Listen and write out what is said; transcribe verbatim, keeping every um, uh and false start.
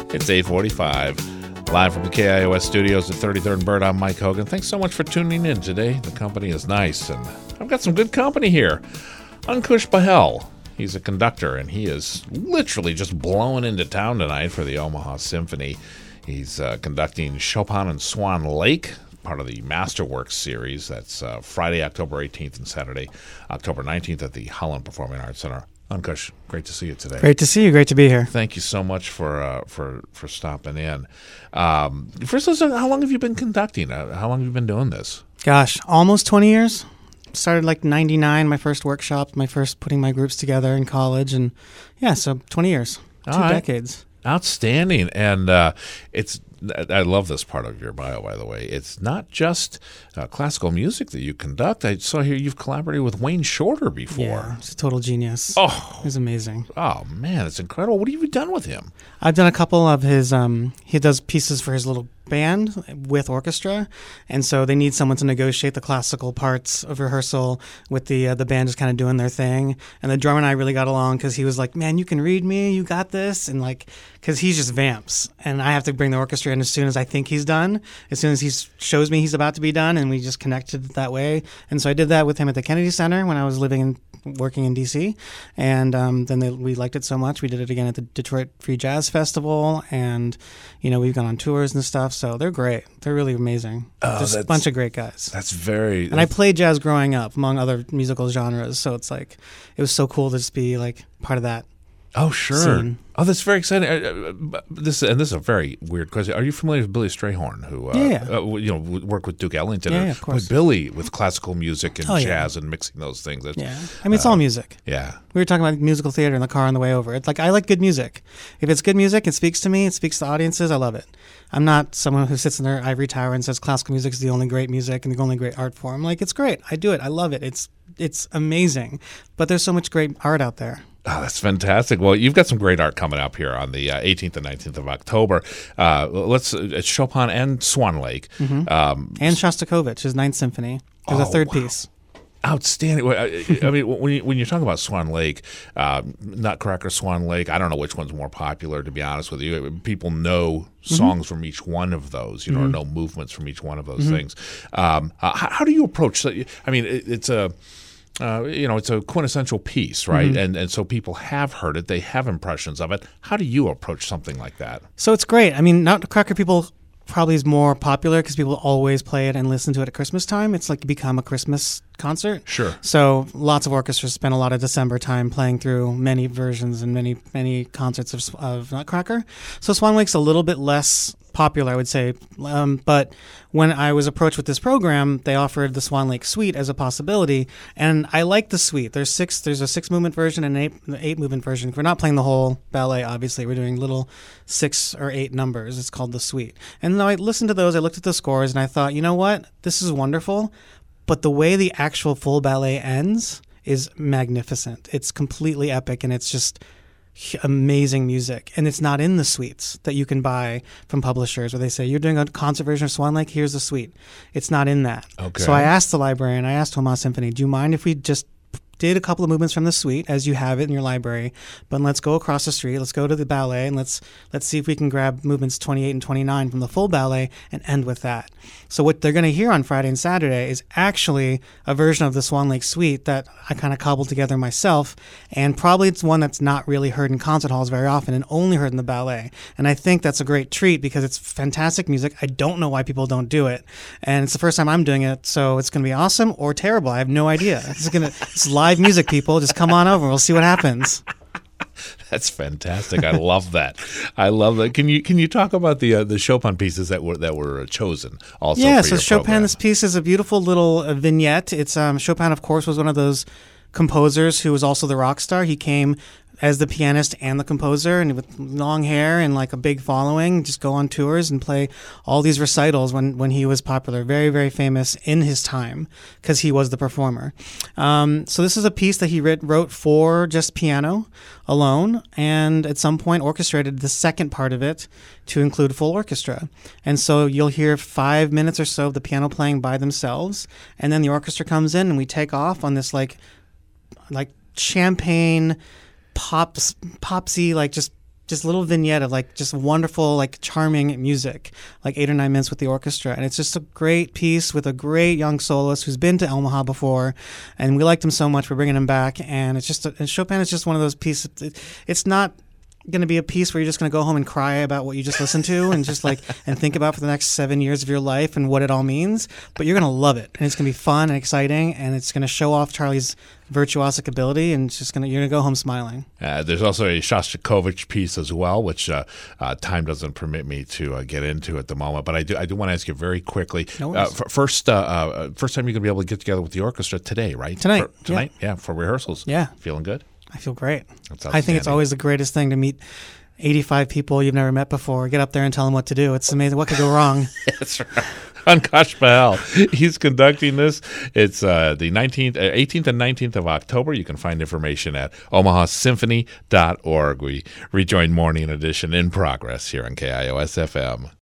It's eight forty-five. Live from the K I O S studios at thirty-third and Bird, I'm Mike Hogan. Thanks so much for tuning in today. The company is nice, and I've got some good company here. Ankush Bahel. He's a conductor, and he is literally just blowing into town tonight for the Omaha Symphony. He's uh, conducting Chopin and Swan Lake, part of the Masterworks series. That's uh, Friday, October eighteenth, and Saturday, October nineteenth at the Holland Performing Arts Center. Ankush, great to see you today. Great to see you. Great to be here. Thank you so much for uh, for for stopping in. Um, first, let's how long have you been conducting? Uh, how long have you been doing this? Gosh, almost twenty years. Started like ninety-nine, my first workshop, my first putting my groups together in college, and yeah, so twenty years, All two right. decades. Outstanding. And uh, it's I love this part of your bio, by the way. It's not just uh, classical music that you conduct. I saw here you've collaborated with Wayne Shorter before. Yeah, he's a total genius. Oh, he's amazing. Oh, man, it's incredible. What have you done with him? I've done a couple of his, um, he does pieces for his little band with orchestra, and so they need someone to negotiate the classical parts of rehearsal with the uh, the band just kind of doing their thing. And the drummer and I really got along because he was like, man, you can read me, you got this, and like, because he's just vamps, and I have to bring the orchestra in as soon as I think he's done, as soon as he shows me he's about to be done, and we just connected that way. And so I did that with him at the Kennedy Center when I was living in working in D C, and um, then they, we liked it so much we did it again at the Detroit Free Jazz Festival, and you know, we've gone on tours and stuff, so they're great. They're really amazing. Oh, There's a bunch of great guys. That's very... And I played jazz growing up, among other musical genres, so it's like, it was so cool to just be like part of that. Oh, sure. Scene. Oh, that's very exciting. Uh, uh, this and this is a very weird question. Are you familiar with Billy Strayhorn, who uh, yeah, yeah. Uh, you know worked with Duke Ellington? Yeah, or, yeah, of course. With Billy with classical music and oh, jazz yeah. and mixing those things. It's, yeah, I mean it's uh, all music. Yeah, we were talking about musical theater in the car on the way over. It's like I like good music. If it's good music, it speaks to me. It speaks to audiences. I love it. I'm not someone who sits in their ivory tower and says classical music is the only great music and the only great art form. Like it's great. I do it. I love it. It's it's amazing. But there's so much great art out there. Oh, that's fantastic. Well, you've got some great art coming up here on the uh, eighteenth and nineteenth of October. Uh, let's uh, it's Chopin and Swan Lake. Mm-hmm. Um, and Shostakovich, his Ninth Symphony. There's oh, a third wow. piece. Outstanding. I, I mean, when you, when you're talking about Swan Lake, uh, Nutcracker, Swan Lake, I don't know which one's more popular, to be honest with you. People know songs mm-hmm. from each one of those, you know, mm-hmm. or know movements from each one of those mm-hmm. things. Um, uh, how, how do you approach that? I mean, it, it's a... Uh, you know, it's a quintessential piece, right? Mm-hmm. And and so people have heard it. They have impressions of it. How do you approach something like that? So it's great. I mean, Nutcracker people probably is more popular because people always play it and listen to it at Christmas time. It's like become a Christmas concert. Sure. So lots of orchestras spend a lot of December time playing through many versions and many, many concerts of, of Nutcracker. So Swan Lake's a little bit less popular, I would say. Um, but when I was approached with this program, they offered the Swan Lake Suite as a possibility, and I like the suite. There's six. There's a six movement version and an eight, eight movement version. We're not playing the whole ballet, obviously. We're doing little six or eight numbers. It's called the suite. And then I listened to those. I looked at the scores, and I thought, you know what? This is wonderful. But the way the actual full ballet ends is magnificent. It's completely epic, and it's just amazing music, and it's not in the suites that you can buy from publishers where they say you're doing a concert version of Swan Lake, here's the suite. It's not in that. Okay. So I asked the librarian, I asked Omaha Symphony, do you mind if we just did a couple of movements from the suite as you have it in your library, but let's go across the street, let's go to the ballet, and let's let's see if we can grab movements twenty-eight and twenty-nine from the full ballet and end with that. So what they're going to hear on Friday and Saturday is actually a version of the Swan Lake Suite that I kind of cobbled together myself, and probably it's one that's not really heard in concert halls very often and only heard in the ballet. And I think that's a great treat because it's fantastic music. I don't know why people don't do it, and it's the first time I'm doing it, so it's going to be awesome or terrible. I have no idea. It's going to it's live music, people. Just come on over. We'll see what happens. That's fantastic. I love that. I love that. Can you can you talk about the uh, the Chopin pieces that were that were chosen also? Yeah. For So your Chopin, program? this piece is a beautiful little uh, vignette. It's um, Chopin, of course, was one of those composers who was also the rock star. He came as the pianist and the composer, and with long hair and like a big following, just go on tours and play all these recitals when, when he was popular. Very, very famous in his time because he was the performer. Um, so this is a piece that he writ, wrote for just piano alone, and at some point orchestrated the second part of it to include full orchestra. And so you'll hear five minutes or so of the piano playing by themselves, and then the orchestra comes in and we take off on this like like champagne pops popsy like just just little vignette of like just wonderful, like charming music, like eight or nine minutes with the orchestra. And it's just a great piece with a great young soloist who's been to Omaha before. And we liked him so much, we're bringing him back. And it's just, a, and Chopin is just one of those pieces. It, it's not going to be a piece where you're just going to go home and cry about what you just listened to and just like, and think about for the next seven years of your life and what it all means. But you're going to love it. And it's going to be fun and exciting. And it's going to show off Charlie's virtuosic ability, and it's just gonna you're gonna go home smiling. Uh, there's also a Shostakovich piece as well, which uh, uh, time doesn't permit me to uh, get into at the moment. But I do I do want to ask you very quickly. No uh, f- first, uh, uh, first time you're gonna be able to get together with the orchestra today, right? Tonight, for, tonight, yeah. yeah, for rehearsals. Yeah, feeling good. I feel great. That's I think it's always the greatest thing to meet eighty-five people you've never met before. Get up there and tell them what to do. It's amazing. What could go wrong? That's right. Ankush Bahel, he's conducting this. It's uh, the nineteenth, uh, eighteenth and nineteenth of October. You can find information at omaha symphony dot org. We rejoin Morning Edition in progress here on K I O S F M.